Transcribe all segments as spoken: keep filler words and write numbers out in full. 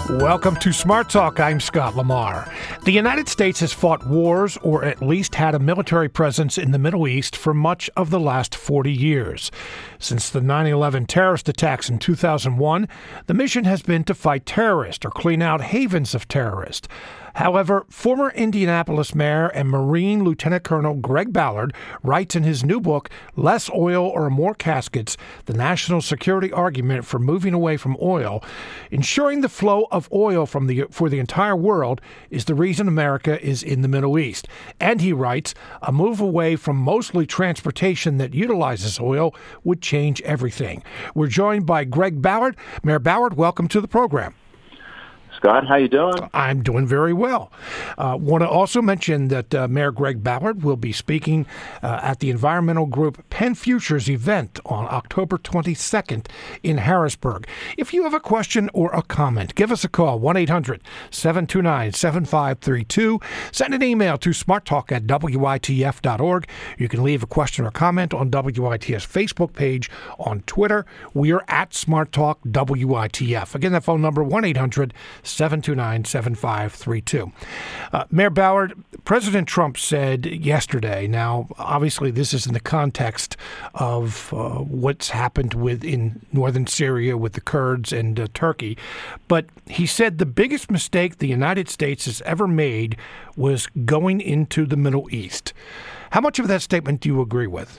Welcome to Smart Talk. I'm Scott Lamar. The United States has fought wars or at least had a military presence in the Middle East for much of the last forty years. Since the nine eleven terrorist attacks in two thousand one, the mission has been to fight terrorists or clean out havens of terrorists. However, former Indianapolis Mayor and Marine Lieutenant Colonel Greg Ballard writes in his new book, Less Oil or More Caskets, the National Security Argument for Moving Away from Oil, ensuring the flow of oil from the for the entire world is the reason America is in the Middle East. And he writes, a move away from mostly transportation that utilizes oil would change everything. We're joined by Greg Ballard. Mayor Ballard, welcome to the program. Scott, how you doing? I'm doing very well. Uh, want to also mention that uh, Mayor Greg Ballard will be speaking uh, at the environmental group Penn Futures event on October twenty-second in Harrisburg. If you have a question or a comment, give us a call, one eight hundred seven two nine seven five three two. Send an email to smarttalk at W I T F dot org. You can leave a question or comment on W I T F's Facebook page, on Twitter. We are at SmartTalk W I T F. Again, that phone number, one eight hundred seven two nine seven five three two. Uh, Mayor Ballard, President Trump said yesterday, now obviously this is in the context of uh, what's happened with in northern Syria with the Kurds and uh, Turkey, but he said the biggest mistake the United States has ever made was going into the Middle East. How much of that statement do you agree with?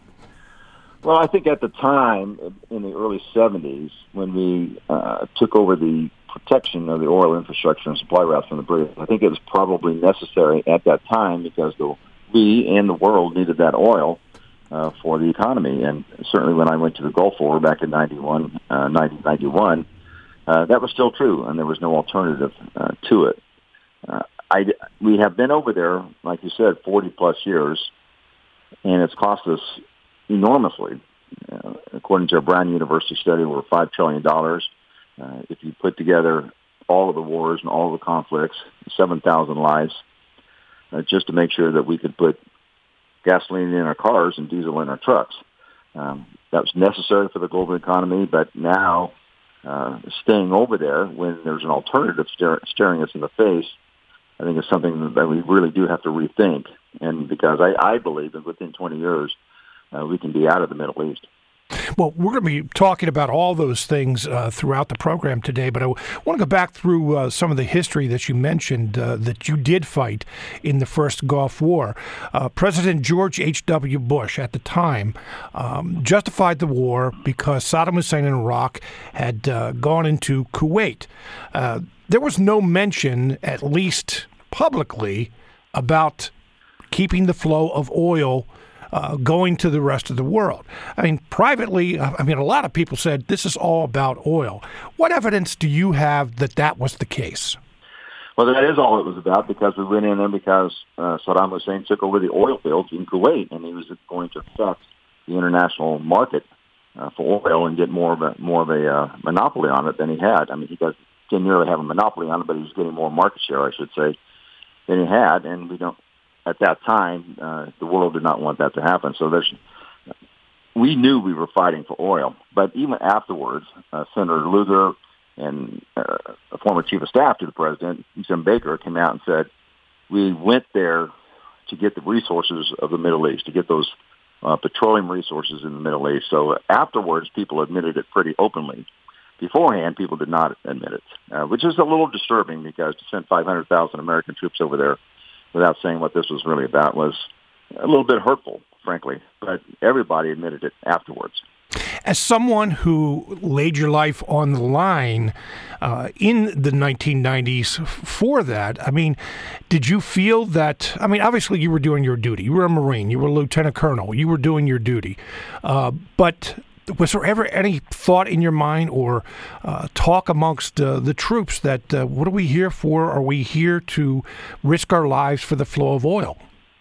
Well, I think at the time, in the early seventies, when we uh, took over the protection of the oil infrastructure and supply routes from the British, I think it was probably necessary at that time because the, we and the world needed that oil uh, for the economy. And certainly when I went to the Gulf War back in ninety-one, uh, nineteen ninety-one, uh, that was still true, and there was no alternative uh, to it. Uh, I, we have been over there, like you said, forty plus years, and it's cost us enormously. Uh, according to a Brown University study, we're five trillion dollars. Uh, if you put together all of the wars and all of the conflicts, seven thousand lives, uh, just to make sure that we could put gasoline in our cars and diesel in our trucks. Um, that was necessary for the global economy, but now uh, staying over there when there's an alternative stare- staring us in the face, I think is something that we really do have to rethink. And because I, I believe that within twenty years, uh, we can be out of the Middle East. Well, we're going to be talking about all those things uh, throughout the program today, but I w- want to go back through uh, some of the history that you mentioned uh, that you did fight in the first Gulf War. Uh, President George H W. Bush at the time um, justified the war because Saddam Hussein in Iraq had uh, gone into Kuwait. Uh, there was no mention, at least publicly, about keeping the flow of oil Uh, going to the rest of the world. I mean, privately, I mean, a lot of people said this is all about oil. What evidence do you have that that was the case? Well, that is all it was about because we went in there because uh, Saddam Hussein took over the oil fields in Kuwait, and he was going to affect the international market uh, for oil and get more of a more of a uh, monopoly on it than he had. I mean, he does, didn't really have a monopoly on it, but he was getting more market share, I should say, than he had, and we don't. At that time, uh, the world did not want that to happen. So there's, we knew we were fighting for oil. But even afterwards, uh, Senator Lugar and uh, a former chief of staff to the president, Jim Baker, came out and said, we went there to get the resources of the Middle East, to get those uh, petroleum resources in the Middle East. So afterwards, people admitted it pretty openly. Beforehand, people did not admit it, uh, which is a little disturbing because to send five hundred thousand American troops over there without saying what this was really about was a little bit hurtful, frankly. But everybody admitted it afterwards. As someone who laid your life on the line uh, in the nineteen nineties for that, I mean, did you feel that, I mean, obviously you were doing your duty. You were a Marine. You were a lieutenant colonel. You were doing your duty. Uh, but was there ever any thought in your mind or uh, talk amongst uh, the troops that uh, what are we here for? Are we here to risk our lives for the flow of oil?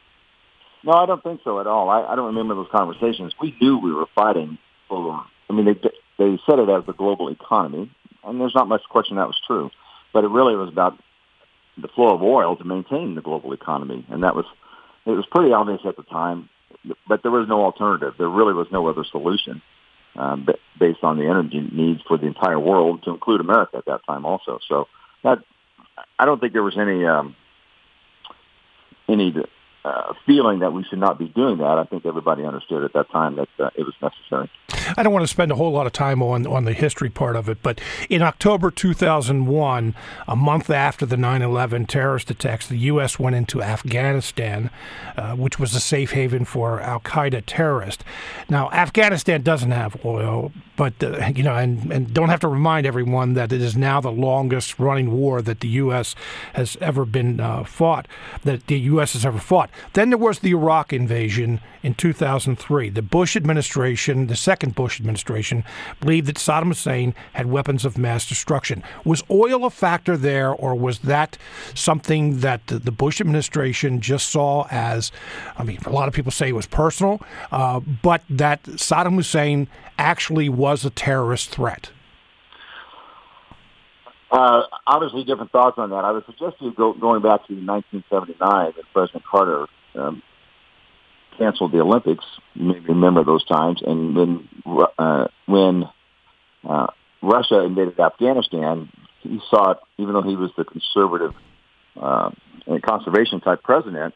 No, I don't think so at all. I, I don't remember those conversations. We knew we were fighting for, I mean, they they said it as the global economy, and there's not much question that was true. But it really was about the flow of oil to maintain the global economy, and that was, it was pretty obvious at the time, but there was no alternative. There really was no other solution. uh, b- based on the energy needs for the entire world, to include America at that time also. So that I don't think there was any um, any uh, feeling that we should not be doing that. I think everybody understood at that time that uh, it was necessary. I don't want to spend a whole lot of time on, on the history part of it, but in October two thousand one, a month after the nine eleven terrorist attacks, the U S went into Afghanistan, uh, which was a safe haven for al-Qaeda terrorists. Now, Afghanistan doesn't have oil, but, uh, you know, and, and don't have to remind everyone that it is now the longest running war that the U S has ever been uh, fought, that the U S has ever fought. Then there was the Iraq invasion in two thousand three. The Bush administration, the second Bush administration, believed that Saddam Hussein had weapons of mass destruction. Was oil a factor there, or was that something that the Bush administration just saw as, I mean, a lot of people say it was personal, uh, but that Saddam Hussein actually was a terrorist threat? Uh, obviously, different thoughts on that. I would suggest you go going back to nineteen seventy-nine, when President Carter um, canceled the Olympics. You may remember those times. And when uh, when uh, Russia invaded Afghanistan, he saw it, even though he was the conservative uh, and conservation type president,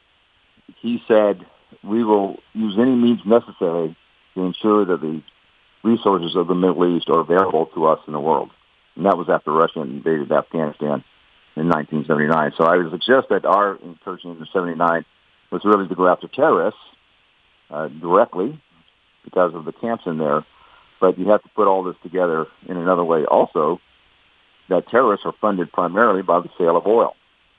he said, we will use any means necessary to ensure that the resources of the Middle East are available to us in the world. And that was after Russia invaded Afghanistan in nineteen seventy-nine. So I would suggest that our incursion in seventy-nine was really to go after terrorists uh, directly because of the camps in there. But you have to put all this together in another way also, that terrorists are funded primarily by the sale of oil.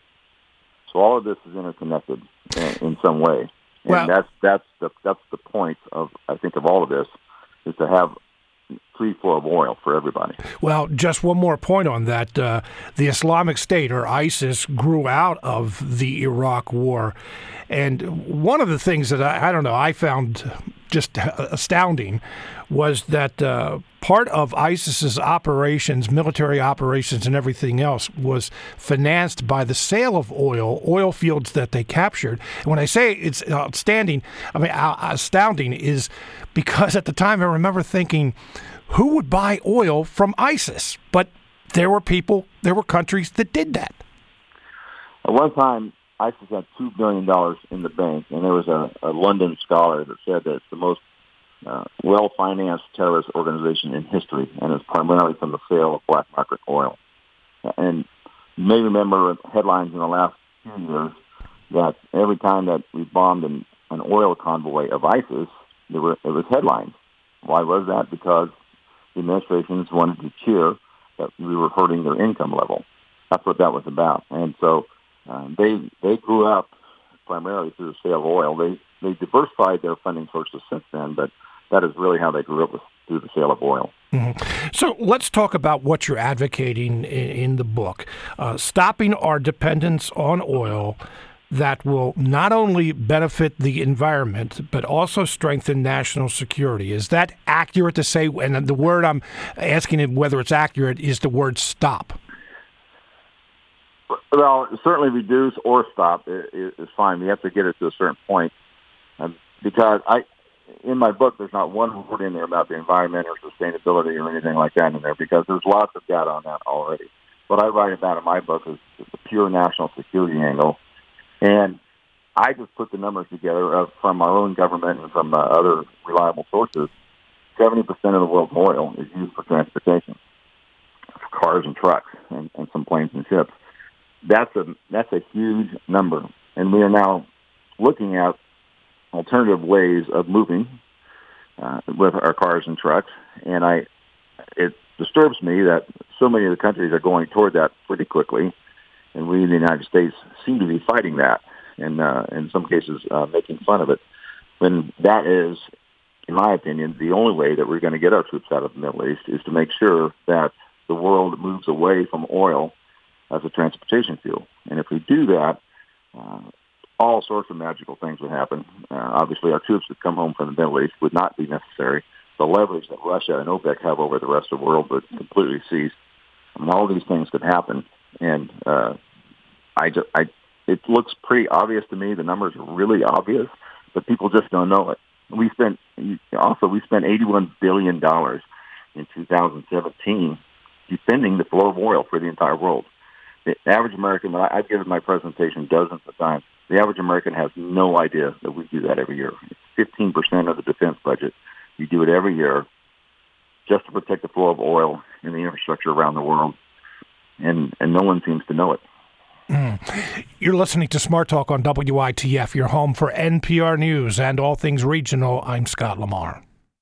So all of this is interconnected in, in some way. And well, that's that's the that's the point of, I think, of all of this, is to have free flow of oil for everybody. Well, just one more point on that. Uh, the Islamic State, or ISIS, grew out of the Iraq War. And one of the things that I, I don't know, I found just astounding was that uh, part of ISIS's operations, military operations and everything else, was financed by the sale of oil, oil fields that they captured. And when I say it's outstanding, I mean, astounding is because at the time I remember thinking, who would buy oil from ISIS? But there were people, there were countries that did that. At one time, ISIS had two billion dollars in the bank, and there was a, a London scholar that said that it's the most uh, well-financed terrorist organization in history, and it's primarily from the sale of black market oil. And you may remember headlines in the last few years that every time that we bombed an, an oil convoy of ISIS, there were, it was headlines. Why was that? Because the administrations wanted to cheer that we were hurting their income level. That's what that was about. And so uh, they they grew up primarily through the sale of oil. They they diversified their funding sources since then, but that is really how they grew up, was through the sale of oil. Mm-hmm. So let's talk about what you're advocating in, in the book. Uh, stopping our dependence on oil that will not only benefit the environment, but also strengthen national security. Is that accurate to say? And the word I'm asking it whether it's accurate is the word stop. Well, certainly reduce or stop is fine. We have to get it to a certain point. Um, because I, in my book, there's not one word in there about the environment or sustainability or anything like that in there, because there's lots of data on that already. What I write about in my book is the pure national security angle. And I just put the numbers together uh, from our own government and from uh, other reliable sources. seventy percent of the world's oil is used for transportation, for cars and trucks and, and some planes and ships. That's a that's a huge number. And we are now looking at alternative ways of moving uh, with our cars and trucks. And I, it disturbs me that so many of the countries are going toward that pretty quickly. And we in the United States seem to be fighting that, and uh, in some cases uh, making fun of it. When that is, in my opinion, the only way that we're going to get our troops out of the Middle East is to make sure that the world moves away from oil as a transportation fuel. And if we do that, uh, all sorts of magical things would happen. Uh, obviously, our troops would come home from the Middle East would not be necessary. The leverage that Russia and OPEC have over the rest of the world would completely cease. I mean, all these things could happen. And uh, I, I, it looks pretty obvious to me. The numbers are really obvious, but people just don't know it. We spent also we spent eighty-one billion dollars in two thousand seventeen defending the flow of oil for the entire world. The average American, I've given my presentation dozens of times, the average American has no idea that we do that every year. It's fifteen percent of the defense budget. We do it every year just to protect the flow of oil in the infrastructure around the world, and, and no one seems to know it. Mm. You're listening to Smart Talk on W I T F, your home for N P R News and all things regional. I'm Scott Lamar.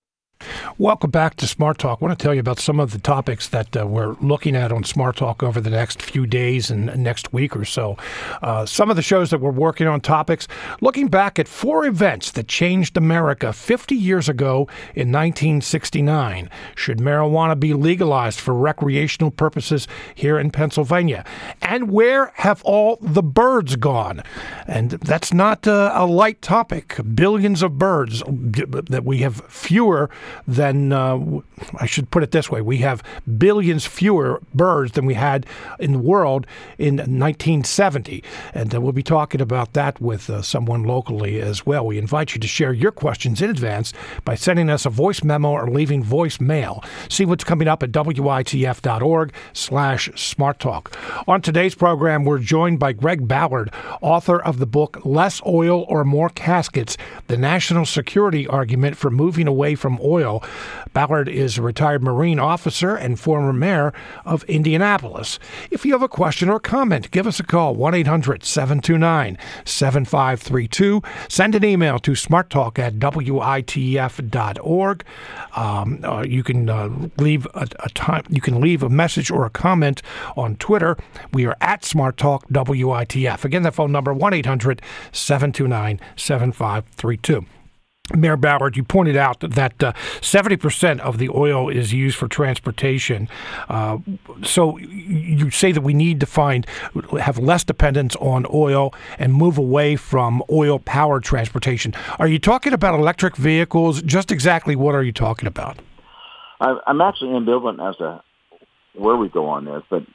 Welcome back to Smart Talk. I want to tell you about some of the topics that uh, we're looking at on Smart Talk over the next few days and next week or so. Uh, some of the shows that we're working on topics, looking back at four events that changed America fifty years ago in nineteen sixty-nine. Should marijuana be legalized for recreational purposes here in Pennsylvania? And where have all the birds gone? And that's not uh, a light topic. Billions of birds, that we have fewer than, uh, I should put it this way, we have billions fewer birds than we had in the world in nineteen seventy. And uh, we'll be talking about that with uh, someone locally as well. We invite you to share your questions in advance by sending us a voice memo or leaving voicemail. See what's coming up at W I T F dot org slash smart talk. On today's program, we're joined by Greg Ballard, author of the book Less Oil or More Caskets, The National Security Argument for Moving Away from Oil. Ballard is a retired Marine officer and former mayor of Indianapolis. If you have a question or comment, give us a call, one eight hundred seven two nine seven five three two. Send an email to smarttalk at W I T F dot org. Um, uh, you can uh, leave a, a time. You can leave a message or a comment on Twitter. We are at SmartTalk W I T F. Again, that phone number, one eight hundred seven two nine seven five three two. Mayor Ballard, you pointed out that uh, seventy percent of the oil is used for transportation. Uh, so you say that we need to find, have less dependence on oil and move away from oil-powered transportation. Are you talking about electric vehicles? Just exactly what are you talking about? I'm actually ambivalent as to where we go on this, but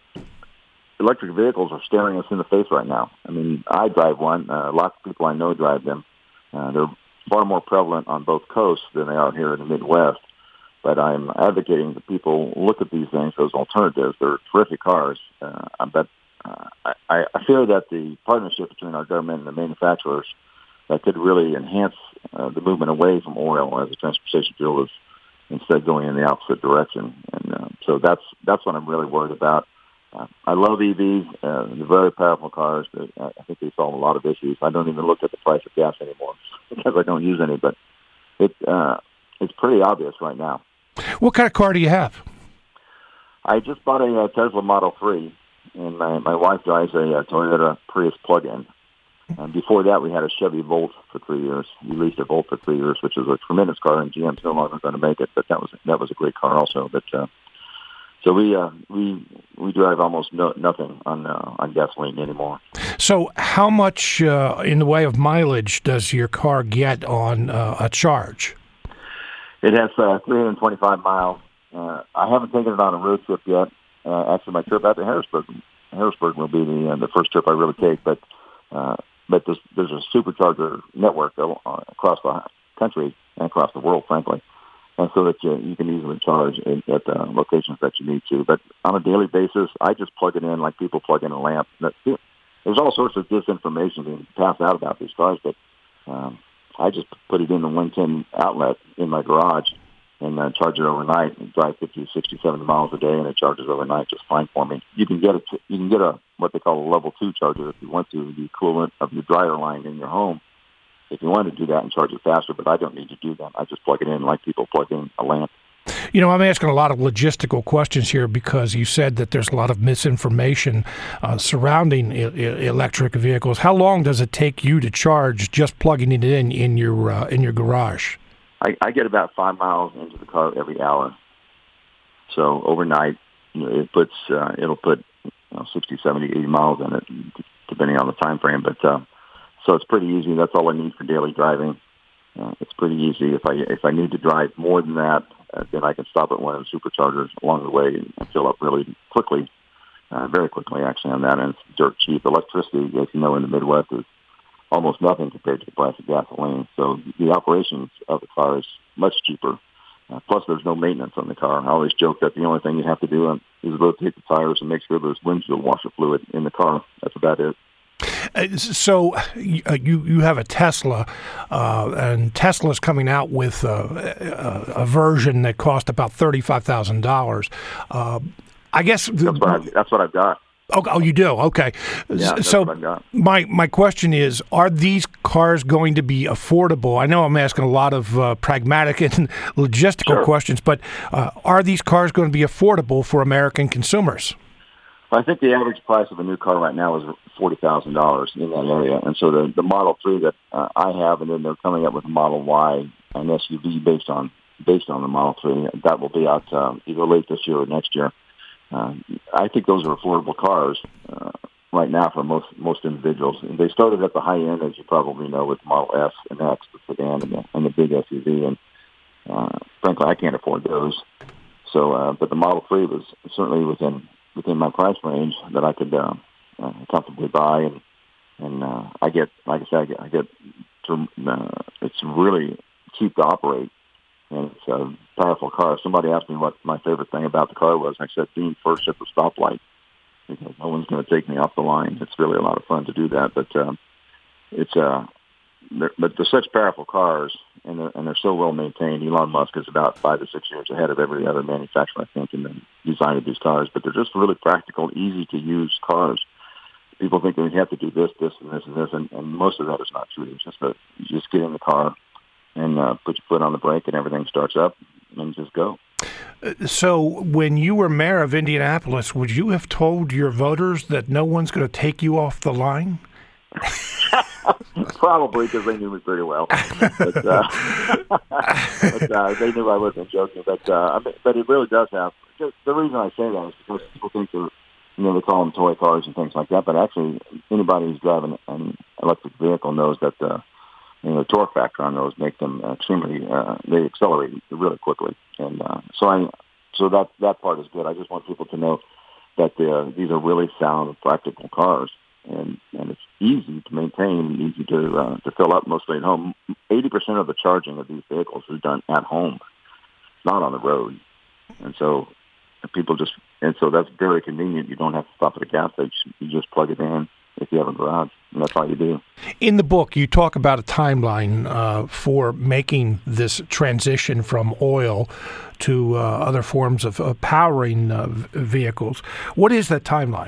electric vehicles are staring us in the face right now. I mean, I drive one. Uh, lots of people I know drive them. Uh, they're far more prevalent on both coasts than they are here in the Midwest. But I'm advocating that people look at these things as alternatives. They're terrific cars. Uh, but uh, I, I fear that the partnership between our government and the manufacturers that could really enhance uh, the movement away from oil as a transportation fuel is instead going in the opposite direction. And uh, so that's that's what I'm really worried about. Uh, I love E Vs. Uh, they're very powerful cars. But I think they solve a lot of issues. I don't even look at the price of gas anymore because I don't use any. But it uh, it's pretty obvious right now. What kind of car do you have? I just bought a, uh Tesla Model three, and my, my wife drives a, a Toyota Prius plug-in. And before that, we had a Chevy Volt for three years. We leased a Volt for three years, which is a tremendous car, and G M's no longer going to make it. But that was that was a great car also. But uh, so we uh, we we drive almost no, nothing on uh, on gasoline anymore. So how much uh, in the way of mileage does your car get on uh, a charge? It has uh, three hundred twenty-five miles. Uh, I haven't taken it on a road trip yet. Uh, actually, my trip out to Harrisburg, Harrisburg will be the uh, the first trip I really take. But uh, but there's, there's a supercharger network uh, across the country and across the world, frankly, and so that you, you can easily charge at, at uh, locations that you need to. But on a daily basis, I just plug it in like people plug in a lamp. There's all sorts of disinformation being passed out about these cars, but um, I just put it in the one ten outlet in my garage and uh, charge it overnight and drive fifty, sixty, seventy miles a day, and it charges overnight just fine for me. You can get a, you can get a what they call a level two charger if you want to, the equivalent of your dryer line in your home. If you want to do that and charge it faster, but I don't need to do that. I just plug it in like people plug in a lamp. You know, I'm asking a lot of logistical questions here because you said that there's a lot of misinformation uh, surrounding e- electric vehicles. How long does it take you to charge just plugging it in in your uh, in your garage? I, I get about five miles into the car every hour. So overnight, you know, it puts uh, it'll put you know, sixty, seventy, eighty miles in it, depending on the time frame. But uh, so it's pretty easy. That's all I need for daily driving. Uh, it's pretty easy. If I if I need to drive more than that, uh, then I can stop at one of the superchargers along the way and, and fill up really quickly, uh, very quickly actually on that. And it's dirt cheap. Electricity, as you know, in the Midwest is almost nothing compared to the price of gasoline. So the operations of the car is much cheaper. Uh, plus, there's no maintenance on the car. I always joke that the only thing you have to do is rotate the tires and make sure there's windshield washer fluid in the car. That's about it. Uh, so uh, you you have a Tesla, uh, and Tesla's coming out with uh, a, a version that cost about thirty-five thousand dollars. Uh, I guess the, that's what I've, that's what I've got. Oh, oh, you do? Okay. Yeah, that's so what I've got. my my question is: are these cars going to be affordable? I know I'm asking a lot of uh, pragmatic and logistical Sure. questions, but uh, are these cars going to be affordable for American consumers? I think the average price of a new car right now is forty thousand dollars in that area, and so the the Model three that uh, I have, and then they're coming up with a Model Y, an S U V based on based on the Model three, that will be out uh, either late this year or next year. Uh, I think those are affordable cars uh, right now for most most individuals. And they started at the high end, as you probably know, with Model S and X, the sedan, and the, and the big S U V. And uh, frankly, I can't afford those. So, uh, but the Model three was certainly within within my price range that I could uh, uh, comfortably buy. And and uh, I get, like I said, I get, I get to, uh, it's really cheap to operate. And it's a powerful car. Somebody asked me what my favorite thing about the car was. I said, being first at the stoplight, because no one's going to take me off the line. It's really a lot of fun to do that. But uh, it's uh, they're, but they're such powerful cars, and they're, and they're so well maintained. Elon Musk is about five to six years ahead of every other manufacturer, I think, in the design of these cars. But they're just really practical, easy to use cars. People think they have to do this, this, and this, and this, and, and most of that is not true. It's just that you just get in the car and uh, put your foot on the brake, and everything starts up, and just go. So when you were mayor of Indianapolis, would you have told your voters that no one's going to take you off the line? Probably, because they knew me pretty well. But, uh, but uh, they knew I wasn't joking. But uh, I mean, but it really does have. Just, the reason I say that is because people think they're, you know, they call them toy cars and things like that. But actually, anybody who's driving an electric vehicle knows that uh, you know, the torque factor on those make them extremely. Uh, they accelerate really quickly, and uh, so I. So that that part is good. I just want people to know that uh, these are really sound, practical cars. And, and it's easy to maintain and easy to uh, to fill up, mostly at home. eighty percent of the charging of these vehicles is done at home, not on the road. And so people just, and so that's very convenient. You don't have to stop at a gas station. You just plug it in if you have a garage, and that's all you do. In the book, you talk about a timeline uh, for making this transition from oil to uh, other forms of uh, powering uh, vehicles. What is that timeline?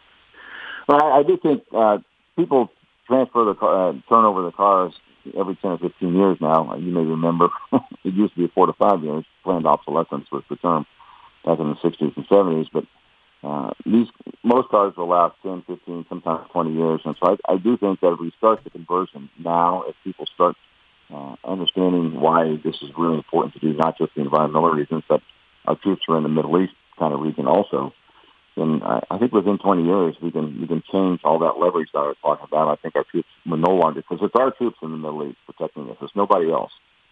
Well, I, I do think uh, people transfer the car, uh, turn over the cars every ten or fifteen years now. You may remember it used to be four to five years. Planned obsolescence was the term back in the sixties and seventies. But uh, these most cars will last ten, fifteen, sometimes twenty years. And so I, I do think that if we start the conversion now, if people start uh, understanding why this is really important to do, not just the environmental reasons, but our troops are in the Middle East kind of region also. And I, I think within twenty years, we can we can change all that leverage that I was talking about. I think our troops will no longer, because it's our troops in the Middle East protecting us. It's nobody else.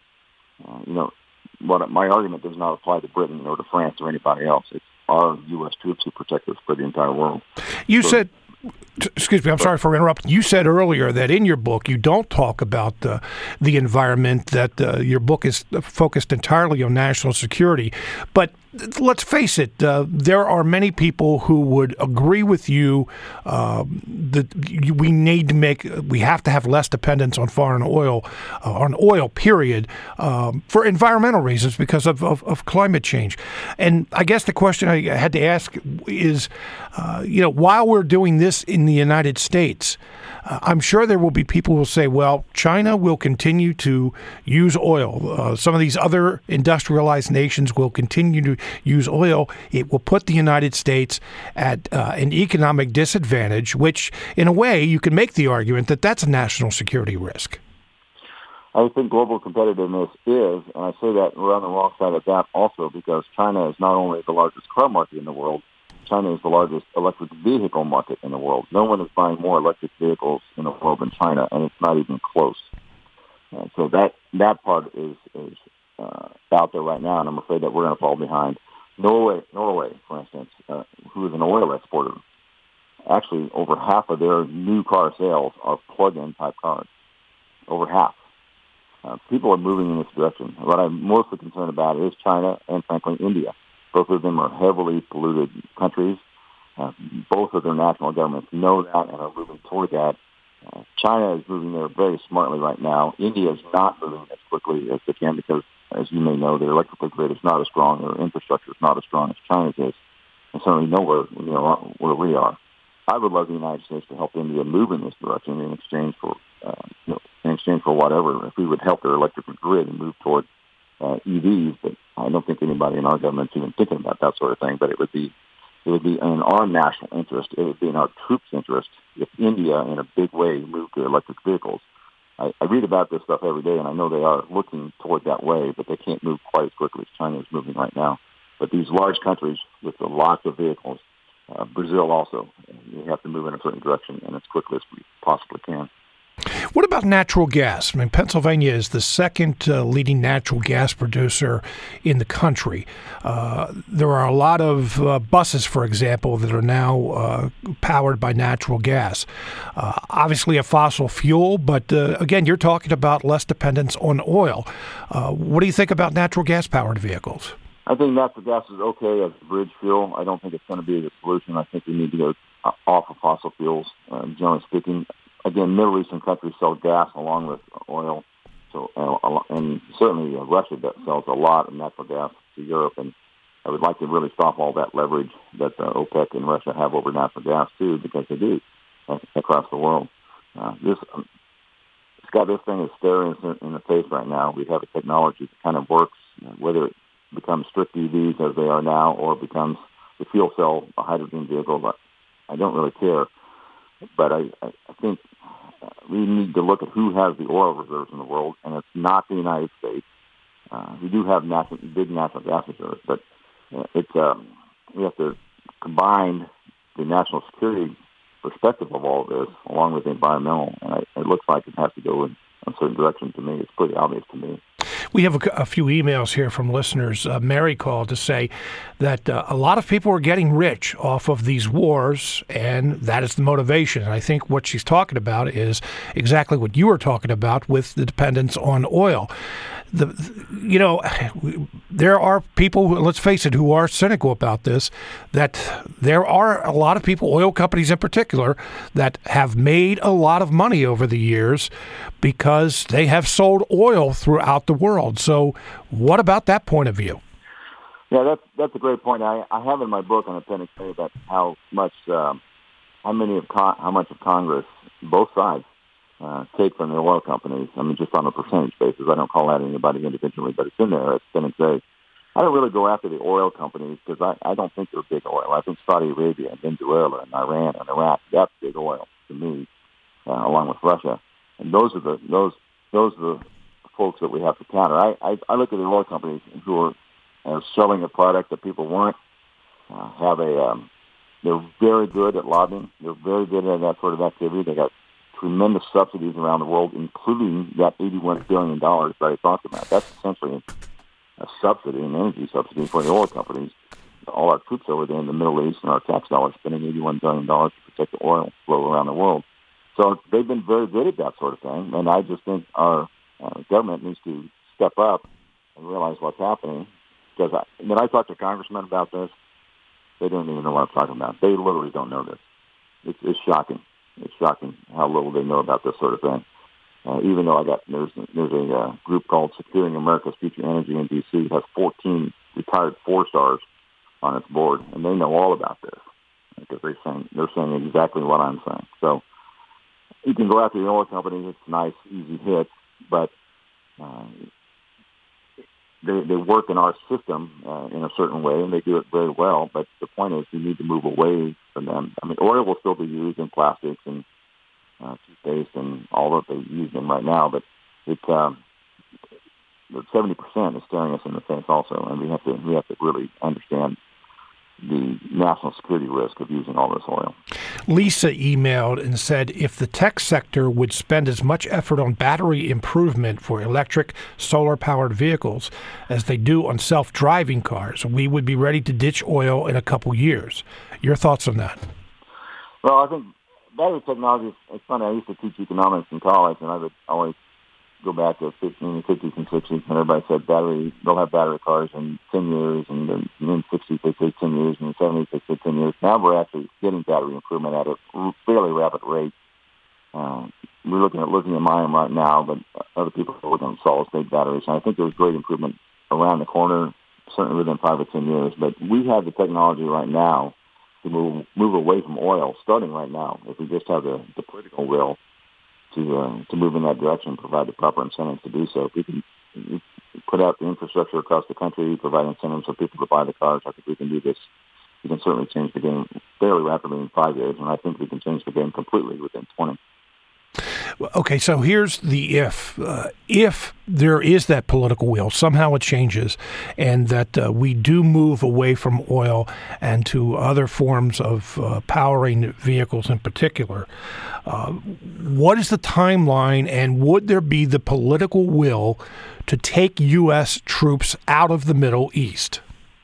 Uh, you know, what my argument does not apply to Britain or to France or anybody else. It's our U S troops who protect us for the entire world. You so, said, excuse me, I'm sorry for interrupting. You said earlier that in your book you don't talk about uh, the environment, that uh, your book is focused entirely on national security. But let's face it, uh, there are many people who would agree with you uh, that we need to make, we have to have less dependence on foreign oil, uh, on oil, period, um, for environmental reasons because of, of, of climate change. And I guess the question I had to ask is, uh, you know, while we're doing this in the United States, Uh, I'm sure there will be people who will say, well, China will continue to use oil. Uh, some of these other industrialized nations will continue to use oil. It will put the United States at uh, an economic disadvantage, which, in a way, you can make the argument that that's a national security risk. I think global competitiveness is, and I say that we're on the wrong side of that also, because China is not only the largest car market in the world, China is the largest electric vehicle market in the world. No one is buying more electric vehicles in the world than China, and it's not even close. Uh, so that that part is is uh, out there right now, and I'm afraid that we're going to fall behind. Norway, Norway, for instance, uh, who is an oil exporter, actually over half of their new car sales are plug-in type cars. Over half. Uh, people are moving in this direction. What I'm mostly concerned about is China and, frankly, India. Both of them are heavily polluted countries. Uh, both of their national governments know that and are moving toward that. Uh, China is moving there very smartly right now. India is not moving as quickly as they can because, as you may know, their electrical grid is not as strong, their infrastructure is not as strong as China's is, and certainly nowhere you know, where we are. I would love the United States to help India move in this direction in exchange for, uh, you know, in exchange for whatever. If we would help their electrical grid and move toward uh, E Vs, but I don't think anybody in our government's even thinking about that sort of thing. But it would be, it would be in our national interest. It would be in our troops' interest if India, in a big way, moved to electric vehicles. I, I read about this stuff every day, and I know they are looking toward that way, but they can't move quite as quickly as China is moving right now. But these large countries with the lots of vehicles, uh, Brazil also, you have to move in a certain direction and as quickly as we possibly can. What about natural gas? I mean, Pennsylvania is the second uh, leading natural gas producer in the country. Uh, there are a lot of uh, buses, for example, that are now uh, powered by natural gas. Uh, obviously a fossil fuel, but uh, again, you're talking about less dependence on oil. Uh, what do you think about natural gas-powered vehicles? I think natural gas is okay as a bridge fuel. I don't think it's going to be the solution. I think we need to go off of fossil fuels, uh, generally speaking. Again, Middle Eastern countries sell gas along with oil, so uh, and certainly uh, Russia that sells a lot of natural gas to Europe, and I would like to really stop all that leverage that uh, OPEC and Russia have over natural gas too, because they do uh, across the world. Uh, this, um, Scott, this thing is staring us in the face right now. We have a technology that kind of works, whether it becomes strict E Vs as they are now, or becomes the fuel cell, a hydrogen vehicle. But I don't really care. But I, I, I think we need to look at who has the oil reserves in the world, and it's not the United States. Uh, we do have natural, big natural gas reserves, but uh, it's um, we have to combine the national security perspective of all of this along with the environmental, and I, it looks like it has to go in a certain direction to me. It's pretty obvious to me. We have a, a few emails here from listeners. Uh, Mary called to say that uh, a lot of people are getting rich off of these wars, and that is the motivation. And I think what she's talking about is exactly what you were talking about with the dependence on oil. The, you know, there are people, let's face it, who are cynical about this, that there are a lot of people, oil companies in particular, that have made a lot of money over the years because they have sold oil throughout the world. So what about that point of view? Yeah, that's that's a great point. I, I have in my book on Appendix A about how much, um, how many of con- how much of Congress, both sides, Uh, take from the oil companies. I mean, just on a percentage basis. I don't call out anybody individually, but it's in there. It's been say. I don't really go after the oil companies because I, I don't think they're big oil. I think Saudi Arabia and Venezuela and Iran and Iraq, that's big oil to me, uh, along with Russia. And those are the those those are the folks that we have to counter. I I, I look at the oil companies who are uh, selling a product that people want. Uh, have a um, they're very good at lobbying. They're very good at that sort of activity. They got tremendous subsidies around the world, including that eighty-one billion dollars that I talked about. That's essentially a subsidy, an energy subsidy for the oil companies. All our troops over there in the Middle East and our tax dollars spending eighty-one billion dollars to protect the oil flow around the world. So they've been very good at that sort of thing, and I just think our uh, government needs to step up and realize what's happening. Because I, when I talk to congressmen about this, they don't even know what I'm talking about. They literally don't know this. It's, it's shocking. It's shocking how little they know about this sort of thing. Uh, even though I got there's there's a uh, group called Securing America's Future Energy in D C has fourteen retired four stars on its board, and they know all about this because they're saying they're saying exactly what I'm saying. So you can go after the oil companies; it's nice, easy hit, but uh, they they work in our system uh, in a certain way, and they do it very well. But the point is, we need to move away from them. I mean, oil will still be used in plastics and uh, toothpaste and all that they use them right now, but it um, seventy percent is staring us in the face also, and we have to we have to really understand the national security risk of using all this oil. Lisa emailed and said if the tech sector would spend as much effort on battery improvement for electric, solar-powered vehicles as they do on self-driving cars, we would be ready to ditch oil in a couple years. Your thoughts on that? Well, I think battery technology is it's funny. I used to teach economics in college, and I would always go back to fifteen, fifties and sixties, and everybody said battery, they'll have battery cars in ten years, and then in the sixties they say ten years, and in the seventies they say ten years. Now we're actually getting battery improvement at a fairly rapid rate. Uh, we're looking at lithium-ion right now, but other people are looking at solid-state batteries, and I think there's great improvement around the corner, certainly within five or ten years. But we have the technology right now to move move away from oil, starting right now, if we just have the, the political will to uh, to move in that direction, provide the proper incentives to do so. If we can put out the infrastructure across the country, provide incentives for people to buy the cars, I think we can do this. We can certainly change the game fairly rapidly in five years, and I think we can change the game completely within twenty. Okay, so here's the if. Uh, if there is that political will, somehow it changes, and that uh, we do move away from oil and to other forms of uh, powering vehicles in particular, uh, what is the timeline, and would there be the political will to take U S troops out of the Middle East?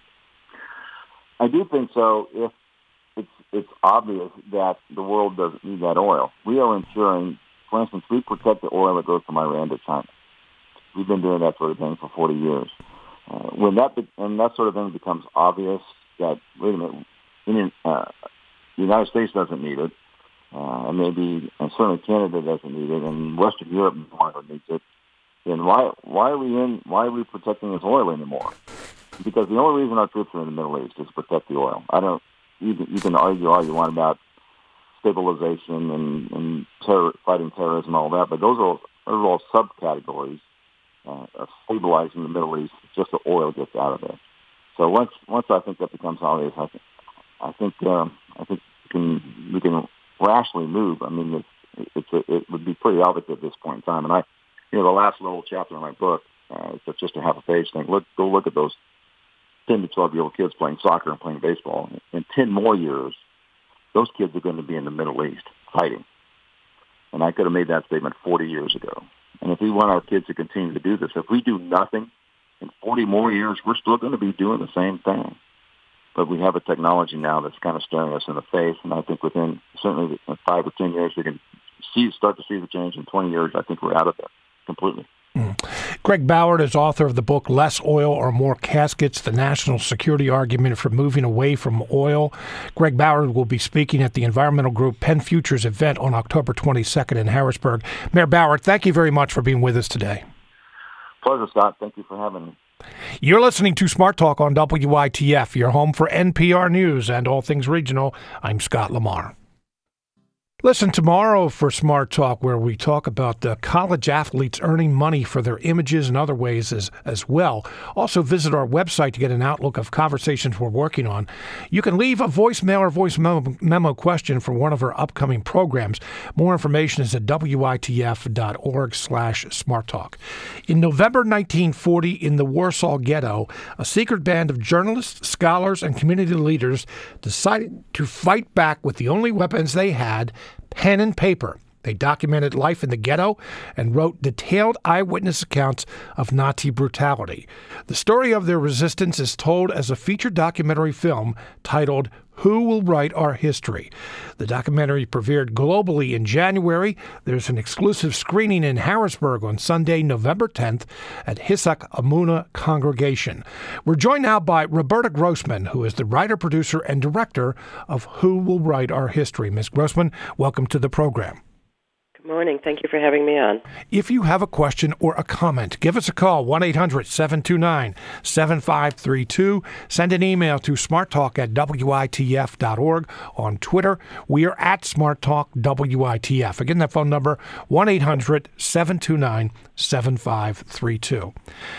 I do think so if it's it's obvious that the world doesn't need that oil. We are ensuring, for instance, we protect the oil that goes from Iran to China. We've been doing that sort of thing for forty years. Uh, when that be- and that sort of thing becomes obvious that, wait a minute, Indian, uh, the United States doesn't need it, uh, and maybe, and certainly Canada doesn't need it, and Western Europe no longer needs it, then why why are we in why are we protecting this oil anymore? Because the only reason our troops are in the Middle East is to protect the oil. I don't. You can, you can argue all you want about stabilization and, and terror, fighting terrorism and all that, but those are, those are all subcategories uh, of stabilizing the Middle East just so oil gets out of there. So once once I think that becomes obvious, I think I think um, I think we can we can rationally move. I mean, it's, it's a, it would be pretty obvious at this point in time. And I, you know, the last little chapter in my book, uh, it's just a half a page thing. Look, go look at those ten to twelve year old kids playing soccer and playing baseball. In ten more years, those kids are going to be in the Middle East fighting. And I could have made that statement forty years ago. And if we want our kids to continue to do this, if we do nothing, in forty more years, we're still going to be doing the same thing. But we have a technology now that's kind of staring us in the face. And I think within certainly five or ten years, we can see start to see the change. In twenty years, I think we're out of there completely. Mm. Greg Ballard is author of the book Less Oil or More Caskets, The National Security Argument for Moving Away from Oil. Greg Ballard will be speaking at the environmental group Penn Futures event on October twenty-second in Harrisburg. Mayor Ballard, thank you very much for being with us today. Pleasure, Scott. Thank you for having me. You're listening to Smart Talk on W I T F, your home for N P R News and all things regional. I'm Scott Lamar. Listen tomorrow for Smart Talk, where we talk about the college athletes earning money for their images and other ways as, as well. Also, visit our website to get an outlook of conversations we're working on. You can leave a voicemail or voice memo, memo question for one of our upcoming programs. More information is at W I T F dot org slash smart talk. In November nineteen forty, in the Warsaw Ghetto, a secret band of journalists, scholars, and community leaders decided to fight back with the only weapons they had, pen and paper. They documented life in the ghetto and wrote detailed eyewitness accounts of Nazi brutality. The story of their resistance is told as a feature documentary film titled Who Will Write Our History? The documentary premiered globally in January. There's an exclusive screening in Harrisburg on Sunday, November tenth at Hissack Amuna Congregation. We're joined now by Roberta Grossman, who is the writer, producer, and director of Who Will Write Our History. Miz Grossman, welcome to the program. Good morning. Thank you for having me on. If you have a question or a comment, give us a call, one eight hundred seven two nine seven five three two. Send an email to smarttalk at W I T F dot org. On Twitter, we are at SmartTalk W I T F. Again, that phone number, one eight hundred seven two nine seven five three two.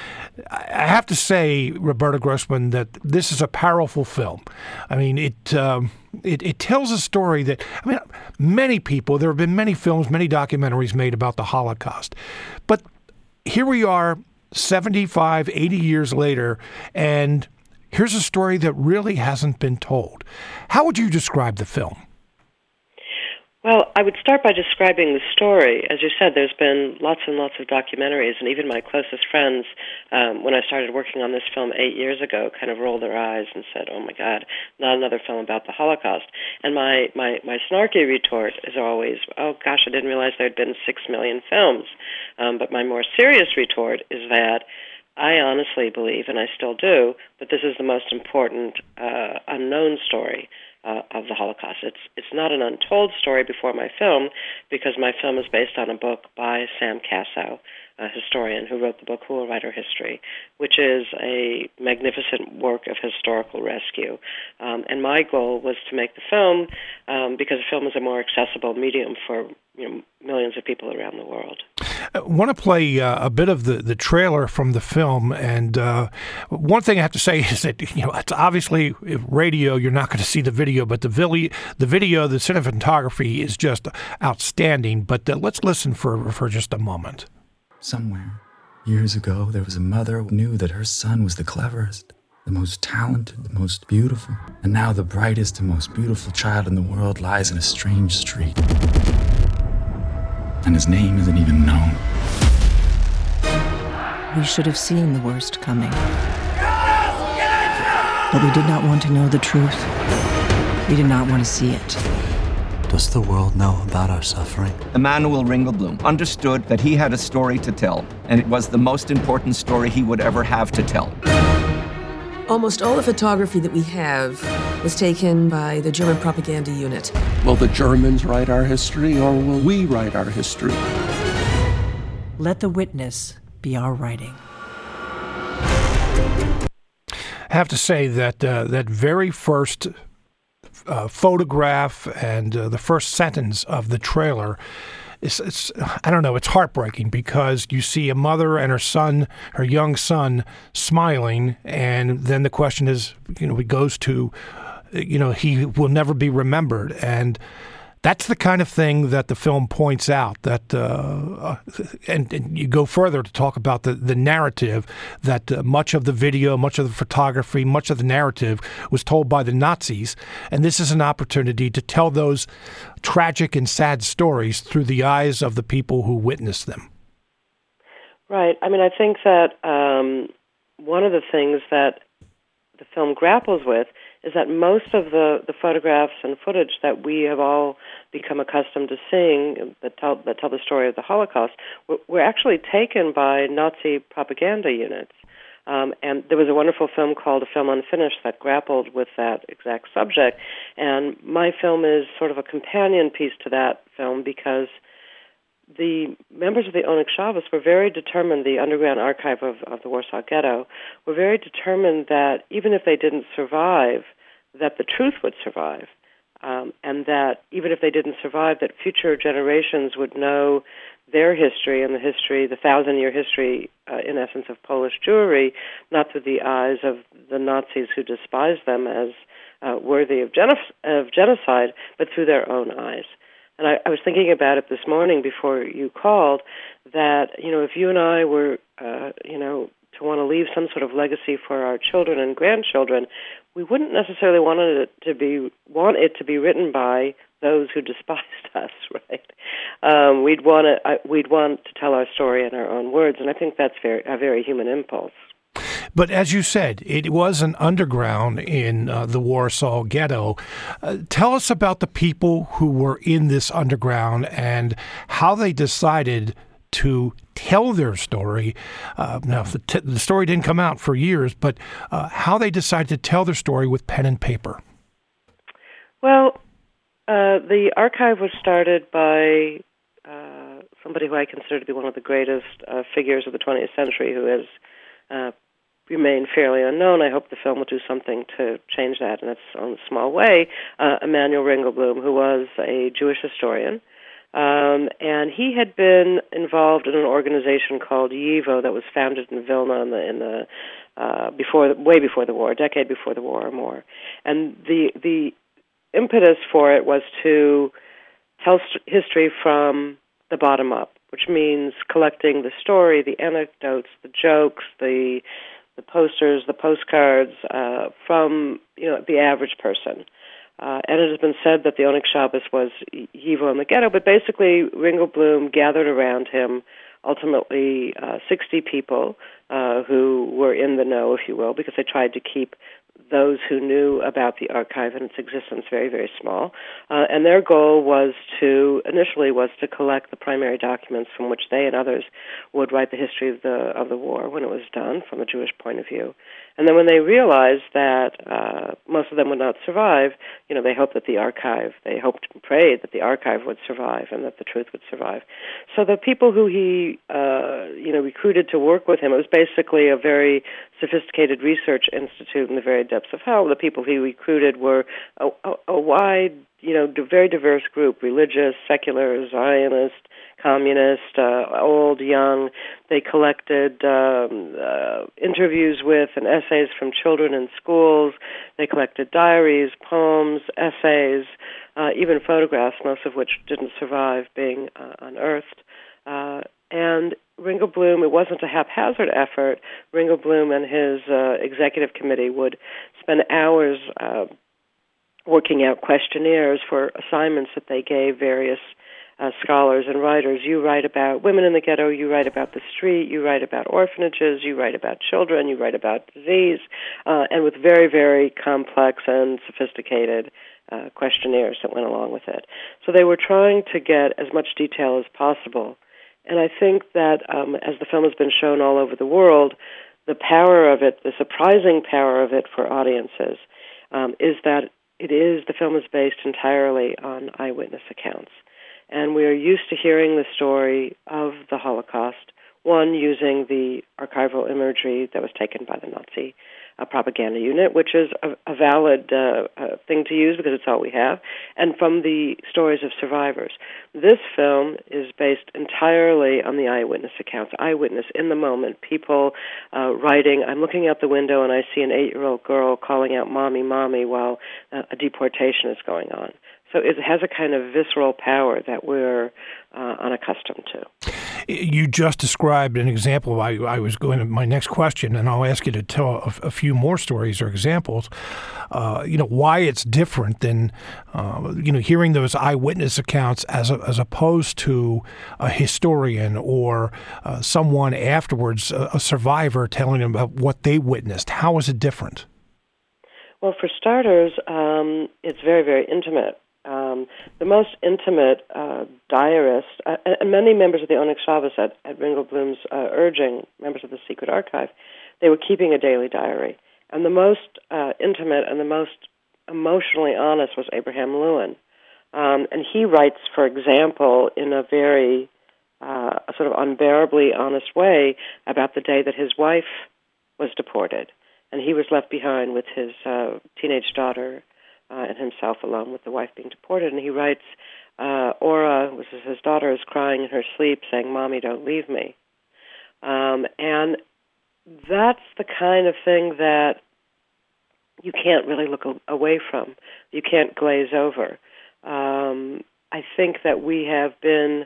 I have to say, Roberta Grossman, that this is a powerful film. I mean, it, um, it it tells a story that, I mean, many people, there have been many films, many documentaries made about the Holocaust. But here we are, seventy-five, eighty years later, and here's a story that really hasn't been told. How would you describe the film? Well, I would start by describing the story. As you said, there's been lots and lots of documentaries, and even my closest friends, um, when I started working on this film eight years ago, kind of rolled their eyes and said, oh, my God, not another film about the Holocaust. And my, my, my snarky retort is always, oh, gosh, I didn't realize there had been six million films. Um, but my more serious retort is that I honestly believe, and I still do, that this is the most important uh, unknown story Uh, of the Holocaust. It's it's not an untold story before my film, because my film is based on a book by Sam Cassow, a historian who wrote the book Who Will Write Our History, which is a magnificent work of historical rescue. Um, and my goal was to make the film, um, because film is a more accessible medium for you know, millions of people around the world. I want to play uh, a bit of the, the trailer from the film, and uh, one thing I have to say is that you know it's obviously radio. You're not going to see the video, but the video, the video, the cinematography is just outstanding. But uh, let's listen for for just a moment. Somewhere, years ago, there was a mother who knew that her son was the cleverest, the most talented, the most beautiful, and now the brightest and most beautiful child in the world lies in a strange street. And his name isn't even known. We should have seen the worst coming. But we did not want to know the truth. We did not want to see it. Does the world know about our suffering? Emanuel Ringelblum understood that he had a story to tell, and it was the most important story he would ever have to tell. Almost all the photography that we have was taken by the German propaganda unit. Will the Germans write our history, or will we write our history? Let the witness be our writing. I have to say that uh, that very first uh, photograph and uh, the first sentence of the trailer, It's, it's, I don't know, it's heartbreaking, because you see a mother and her son, her young son, smiling, and then the question is, you know, he goes to, you know, he will never be remembered. And that's the kind of thing that the film points out, that, uh, and, and you go further to talk about the, the narrative, that uh, much of the video, much of the photography, much of the narrative was told by the Nazis. And this is an opportunity to tell those tragic and sad stories through the eyes of the people who witnessed them. Right. I mean, I think that um, one of the things that the film grapples with is that most of the, the photographs and footage that we have all become accustomed to seeing that tell, that tell the story of the Holocaust were, were actually taken by Nazi propaganda units. Um, and there was a wonderful film called A Film Unfinished that grappled with that exact subject. And my film is sort of a companion piece to that film, because the members of the Onyx Shavas were very determined, the underground archive of, of the Warsaw Ghetto, were very determined that even if they didn't survive, that the truth would survive. Um, and that even if they didn't survive, that future generations would know their history and the history, the thousand-year history, uh, in essence, of Polish Jewry, not through the eyes of the Nazis who despised them as uh, worthy of, geno- of genocide, but through their own eyes. And I, I was thinking about it this morning before you called, that, you know, if you and I were, uh, you know, to want to leave some sort of legacy for our children and grandchildren, we wouldn't necessarily want it to be want it to be written by those who despised us, right? Um, we'd want to uh, we'd want to tell our story in our own words, and I think that's very a very human impulse. But as you said, it was an underground in uh, the Warsaw Ghetto. Uh, tell us about the people who were in this underground and how they decided to tell their story. Uh, now, the, t- the story didn't come out for years, but uh, how they decided to tell their story with pen and paper. Well, uh, the archive was started by uh, somebody who I consider to be one of the greatest uh, figures of the twentieth century, who has uh, remained fairly unknown. I hope the film will do something to change that in its own small way. Uh, Emanuel Ringelblum, who was a Jewish historian, Um, and he had been involved in an organization called YIVO that was founded in Vilna in the, in the uh, before, way before the war, a decade before the war or more. And the the impetus for it was to tell st- history from the bottom up, which means collecting the story, the anecdotes, the jokes, the the posters, the postcards uh, from you know the average person. Uh, and it has been said that the Onyx Shabbos was Yivo in the ghetto, but basically Ringo Bloom gathered around him ultimately uh, sixty people uh, who were in the know, if you will, because they tried to keep those who knew about the archive and its existence very, very small. Uh, and their goal was to, initially, was to collect the primary documents from which they and others would write the history of the of the war when it was done from a Jewish point of view. And then when they realized that uh, most of them would not survive, you know, they hoped that the archive, they hoped and prayed that the archive would survive and that the truth would survive. So the people who he, uh, you know, recruited to work with him, it was basically a very sophisticated research institute in the very depths of hell. The people he recruited were a, a, a wide, you know, very diverse group, religious, secular, Zionist, communist, uh, old, young. They collected um, uh, interviews with and essays from children in schools. They collected diaries, poems, essays, uh, even photographs, most of which didn't survive being uh, unearthed. Uh, and Ringo Bloom, it wasn't a haphazard effort. Ringo Bloom and his uh, executive committee would spend hours uh, working out questionnaires for assignments that they gave various Uh, scholars and writers. You write about women in the ghetto, you write about the street, you write about orphanages, you write about children, you write about disease, uh, and with very, very complex and sophisticated uh, questionnaires that went along with it. So they were trying to get as much detail as possible. And I think that um, as the film has been shown all over the world, the power of it, the surprising power of it for audiences, um, is that it is, the film is based entirely on eyewitness accounts. And we are used to hearing the story of the Holocaust, one, using the archival imagery that was taken by the Nazi uh, propaganda unit, which is a, a valid uh, uh, thing to use because it's all we have, and from the stories of survivors. This film is based entirely on the eyewitness accounts, eyewitness in the moment, people uh, writing, I'm looking out the window and I see an eight-year-old girl calling out, "Mommy, Mommy," while uh, a deportation is going on. So it has a kind of visceral power that we're uh, unaccustomed to. You just described an example. I, I was going to my next question, and I'll ask you to tell a, a few more stories or examples. Uh, you know, why it's different than uh, you know hearing those eyewitness accounts as a, as opposed to a historian or uh, someone afterwards, a, a survivor, telling them about what they witnessed. How is it different? Well, for starters, um, it's very, very intimate. Um, the most intimate uh, diarist, uh, and many members of the Onyx Shabbos at, at Ringo Bloom's uh, urging, members of the Secret Archive, they were keeping a daily diary. And the most uh, intimate and the most emotionally honest was Abraham Lewin. Um, and he writes, for example, in a very uh, sort of unbearably honest way about the day that his wife was deported. And he was left behind with his uh, teenage daughter uh, and himself alone with the wife being deported. And he writes, uh, Ora, which is his daughter, is crying in her sleep saying, "Mommy, don't leave me." Um, and that's the kind of thing that you can't really look a- away from. You can't glaze over. Um, I think that we have been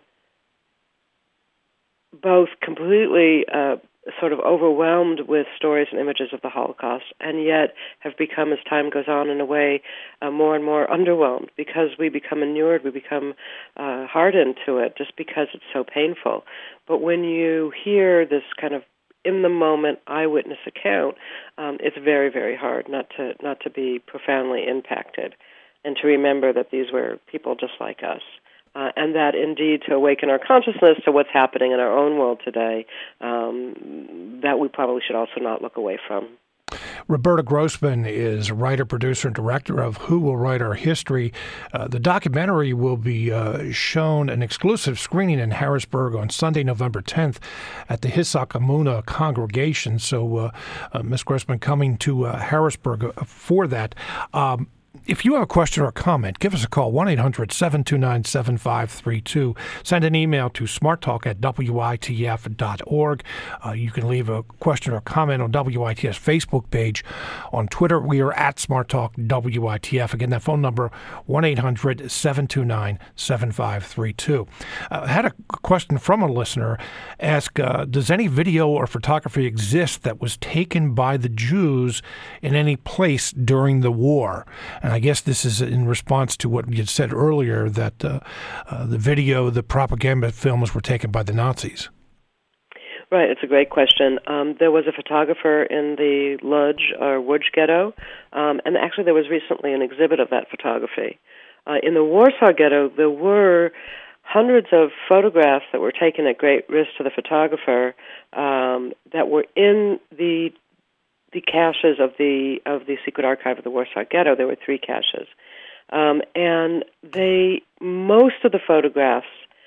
both completely uh, sort of overwhelmed with stories and images of the Holocaust, and yet have become, as time goes on, in a way, uh, more and more underwhelmed because we become inured, we become uh, hardened to it just because it's so painful. But when you hear this kind of in-the-moment eyewitness account, um, it's very, very hard not to not to be profoundly impacted and to remember that these were people just like us. Uh, and that, indeed, to awaken our consciousness to what's happening in our own world today, um, that we probably should also not look away from. Roberta Grossman is writer, producer, and director of Who Will Write Our History. Uh, the documentary will be uh, shown an exclusive screening in Harrisburg on Sunday, November tenth at the Hissak Amuna congregation. So uh, uh, Miz Grossman coming to uh, Harrisburg for that. Um, If you have a question or a comment, give us a call, one eight hundred seven two nine seven five three two. Send an email to smarttalk at W I T F dot org. Uh, you can leave a question or comment on W I T F's Facebook page. On Twitter, we are at SmartTalk W I T F. Again, that phone number, one eight hundred seven two nine seven five three two. Uh, I had a question from a listener ask, uh, does any video or photography exist that was taken by the Jews in any place during the war? And I guess this is in response to what you had said earlier, that uh, uh, the video, the propaganda films were taken by the Nazis. Right, it's a great question. Um, there was a photographer in the Lodz, or Łódź ghetto, um, and actually there was recently an exhibit of that photography. Uh, in the Warsaw Ghetto, there were hundreds of photographs that were taken at great risk to the photographer um, that were in the the caches of the of the secret archive of the Warsaw Ghetto. There were three caches, um, and they most of the photographs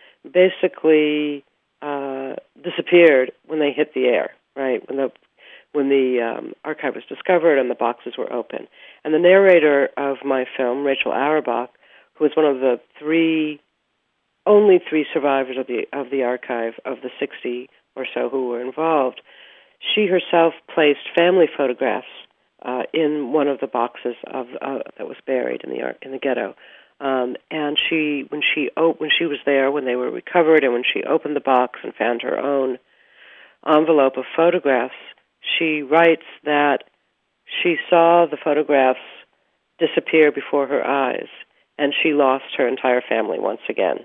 basically uh, disappeared when they hit the air. Right when the when the um, archive was discovered and the boxes were open. And the narrator of my film, Rachel Auerbach, who was one of the three, only three survivors of the of the archive of the sixty or so who were involved, she herself placed family photographs uh, in one of the boxes of uh, that was buried in the in the ghetto. Um, and she, when she op- when she was there, when they were recovered, and when she opened the box and found her own envelope of photographs, she writes that she saw the photographs disappear before her eyes, and she lost her entire family once again.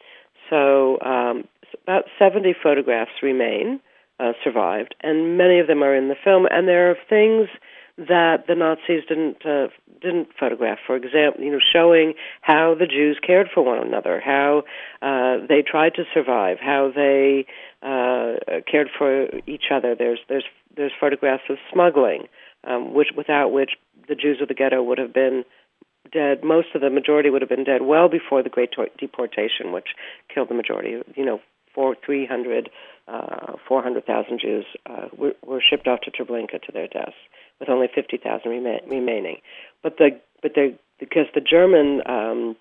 So um, about seventy photographs remain, uh, survived, and many of them are in the film, and there are things that the Nazis didn't uh, didn't photograph. For example, you know, showing how the Jews cared for one another, how uh, they tried to survive, how they uh, cared for each other. There's there's there's photographs of smuggling, um, which without which the Jews of the ghetto would have been dead. Most of the majority would have been dead well before the Great Deportation, which killed the majority. You know, four, three hundred, uh, four hundred thousand Jews uh, were, were shipped off to Treblinka to their deaths, with only fifty thousand rema- remaining. But the but the because the German um,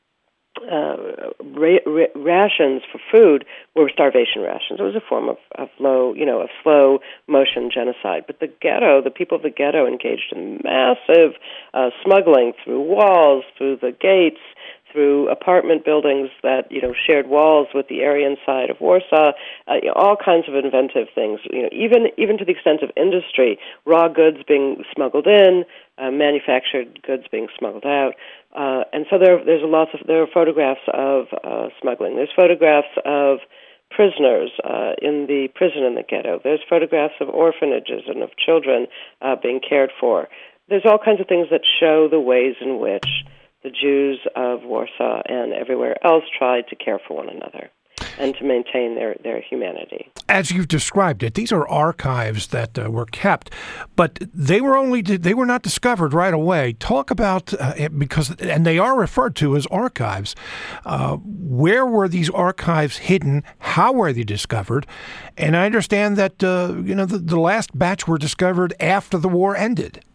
uh, ra- ra- rations for food were starvation rations. It was a form of, of low, you know, of slow motion genocide. But the ghetto, the people of the ghetto, engaged in massive uh, smuggling through walls, through the gates, through apartment buildings that, you know, shared walls with the Aryan side of Warsaw, uh, you know, all kinds of inventive things, you know, even even to the extent of industry, raw goods being smuggled in, uh, manufactured goods being smuggled out. Uh, and so there, there's a lots of, there are photographs of uh, smuggling. There's photographs of prisoners uh, in the prison in the ghetto. There's photographs of orphanages and of children uh, being cared for. There's all kinds of things that show the ways in which the Jews of Warsaw and everywhere else tried to care for one another and to maintain their, their humanity. As you've described it, these are archives that uh, were kept, but they were only they were not discovered right away. Talk about uh, because and they are referred to as archives. Uh, where were these archives hidden? How were they discovered? And I understand that uh, you know the, the last batch were discovered after the war ended.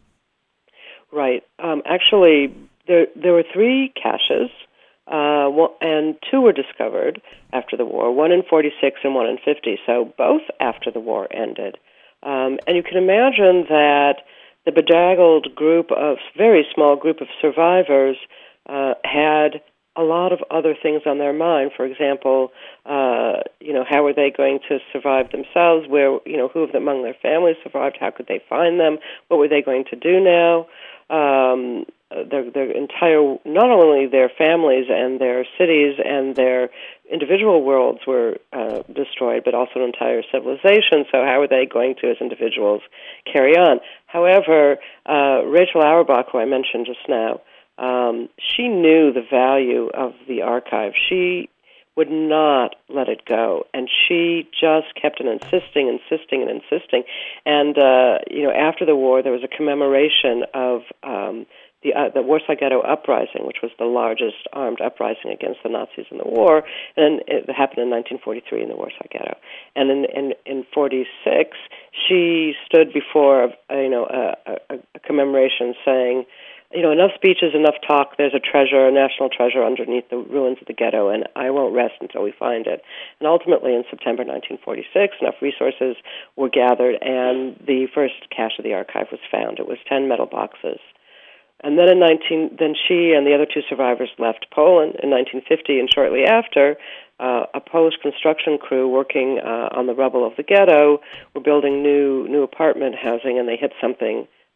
Right. Um, actually. There, there were three caches, uh, and two were discovered after the war, one in forty-six and one in fifty, so both after the war ended. Um, and you can imagine that the bedraggled group of, very small group of survivors uh, had a lot of other things on their mind. For example, uh, you know, how were they going to survive themselves? Where, you know, who of them among their families survived? How could they find them? What were they going to do now? Um, their, their entire, not only their families and their cities and their individual worlds were uh, destroyed, but also an entire civilization. So how are they going to, as individuals, carry on? However, uh, Rachel Auerbach, who I mentioned just now, um, she knew the value of the archive. She would not let it go, and she just kept on insisting, insisting, and insisting. And uh, you know, after the war, there was a commemoration of um, the uh, the Warsaw Ghetto Uprising, which was the largest armed uprising against the Nazis in the war, and it happened in nineteen forty-three in the Warsaw Ghetto. And in in, in forty-six, she stood before uh, you know a, a, a commemoration saying, you know, enough speeches, enough talk. There's a treasure, a national treasure underneath the ruins of the ghetto, and I won't rest until we find it. And ultimately, in September nineteen forty-six, enough resources were gathered, and the first cache of the archive was found. It was ten metal boxes. And then in nineteen, then she and the other two survivors left Poland in nineteen fifty, and shortly after, uh, a Polish construction crew working uh, on the rubble of the ghetto were building new new apartment housing, and they hit something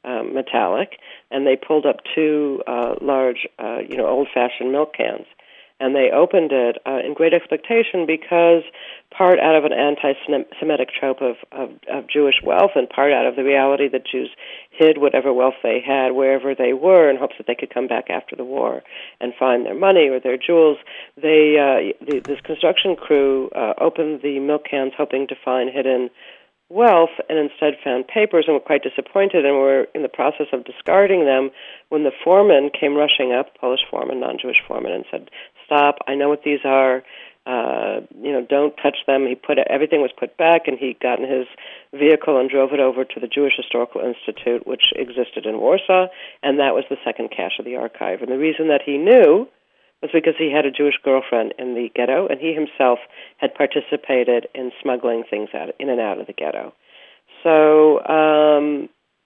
um, metallic, and they pulled up two uh, large, uh, you know, old-fashioned milk cans. And they opened it uh, in great expectation because part out of an anti-Semitic trope of, of, of Jewish wealth and part out of the reality that Jews hid whatever wealth they had wherever they were in hopes that they could come back after the war and find their money or their jewels. They, uh, the, this construction crew uh, opened the milk cans hoping to find hidden wealth and instead found papers and were quite disappointed and were in the process of discarding them when the foreman came rushing up, Polish foreman, non-Jewish foreman, and said, "Stop, I know what these are, uh, you know, don't touch them." He put everything was put back, and he got in his vehicle and drove it over to the Jewish Historical Institute, which existed in Warsaw, and that was the second cache of the archive. And the reason that he knew was because he had a Jewish girlfriend in the ghetto, and he himself had participated in smuggling things out in and out of the ghetto. So, um,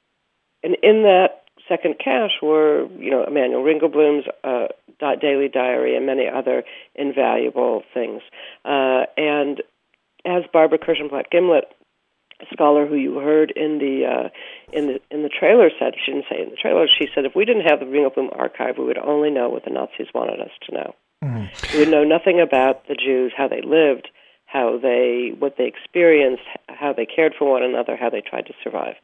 and in that second cache were, you know, Emanuel Ringelblum's uh, daily diary and many other invaluable things. Uh, and as Barbara Kirschenblatt Gimlet, a scholar who you heard in the uh, in the in the trailer said, she didn't say in the trailer, she said, if we didn't have the Ringelblum archive, we would only know what the Nazis wanted us to know. Mm-hmm. We would know nothing about the Jews, how they lived, how they what they experienced, how they cared for one another, how they tried to survive.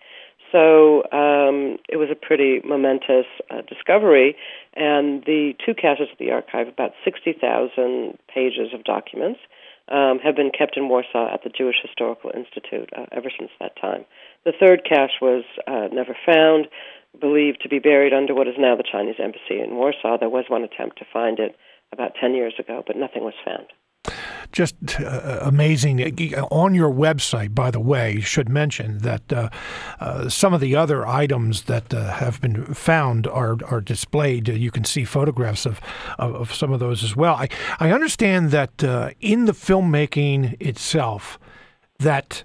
So um, it was a pretty momentous uh, discovery, and the two caches of the archive, about sixty thousand pages of documents, um, have been kept in Warsaw at the Jewish Historical Institute uh, ever since that time. The third cache was uh, never found, believed to be buried under what is now the Chinese embassy in Warsaw. There was one attempt to find it about ten years ago, but nothing was found. Just uh, amazing. On your website, by the way, you should mention that uh, uh, some of the other items that uh, have been found are are displayed. You can see photographs of, of, of some of those as well. I, I understand that uh, in the filmmaking itself, that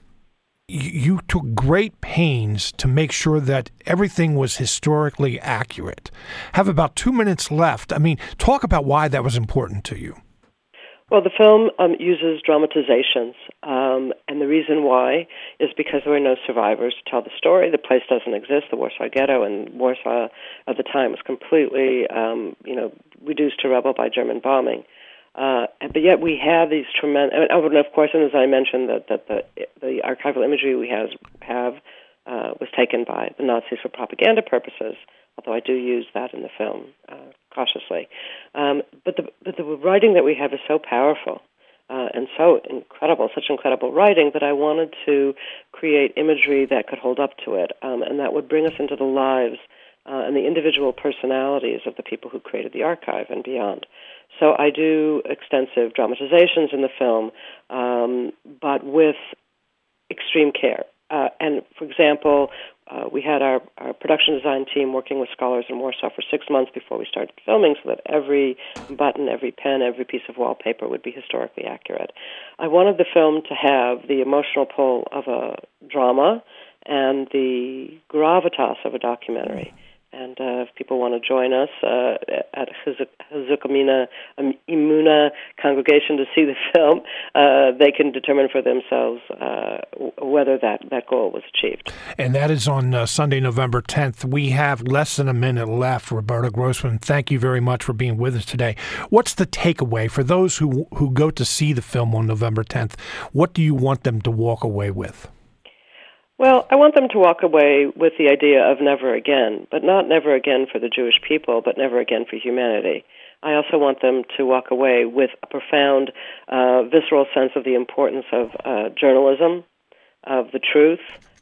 you took great pains to make sure that everything was historically accurate. Have about two minutes left. I mean, talk about why that was important to you. Well, the film um, uses dramatizations, um, and the reason why is because there were no survivors to tell the story. The place doesn't exist, the Warsaw Ghetto, and Warsaw at the time was completely, um, you know, reduced to rubble by German bombing. Uh, but yet we have these tremendous, and of course, and as I mentioned, that, that the the archival imagery we has, have uh, was taken by the Nazis for propaganda purposes, although I do use that in the film uh, cautiously. Um, but, the, but the writing that we have is so powerful uh, and so incredible, such incredible writing, that I wanted to create imagery that could hold up to it, um, and that would bring us into the lives uh, and the individual personalities of the people who created the archive and beyond. So I do extensive dramatizations in the film, um, but with extreme care. Uh, and, for example, uh, we had our, our production design team working with scholars in Warsaw for six months before we started filming so that every button, every pen, every piece of wallpaper would be historically accurate. I wanted the film to have the emotional pull of a drama and the gravitas of a documentary. And uh, if people want to join us uh, at Chizuk Imuna congregation to see the film, uh, they can determine for themselves uh, whether that, that goal was achieved. And that is on uh, Sunday, November tenth. We have less than a minute left. Roberta Grossman, thank you very much for being with us today. What's the takeaway for those who, who go to see the film on November tenth? What do you want them to walk away with? Well, I want them to walk away with the idea of never again, but not never again for the Jewish people, but never again for humanity. I also want them to walk away with a profound, uh, visceral sense of the importance of uh, journalism, of the truth,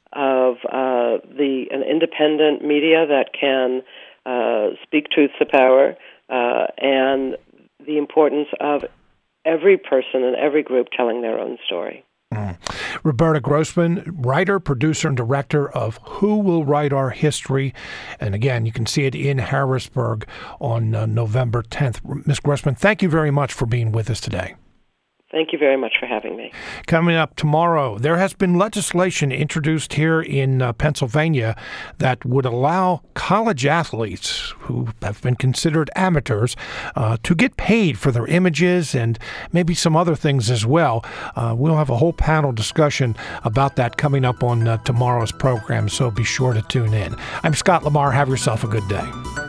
of uh, the an independent media that can uh, speak truth to power, uh, and the importance of every person and every group telling their own story. Mm. Roberta Grossman, writer, producer, and director of Who Will Write Our History? And again, you can see it in Harrisburg on uh, November tenth. Miz Grossman, thank you very much for being with us today. Thank you very much for having me. Coming up tomorrow, there has been legislation introduced here in uh, Pennsylvania that would allow college athletes who have been considered amateurs uh, to get paid for their images and maybe some other things as well. Uh, we'll have a whole panel discussion about that coming up on uh, tomorrow's program, so be sure to tune in. I'm Scott Lamar. Have yourself a good day.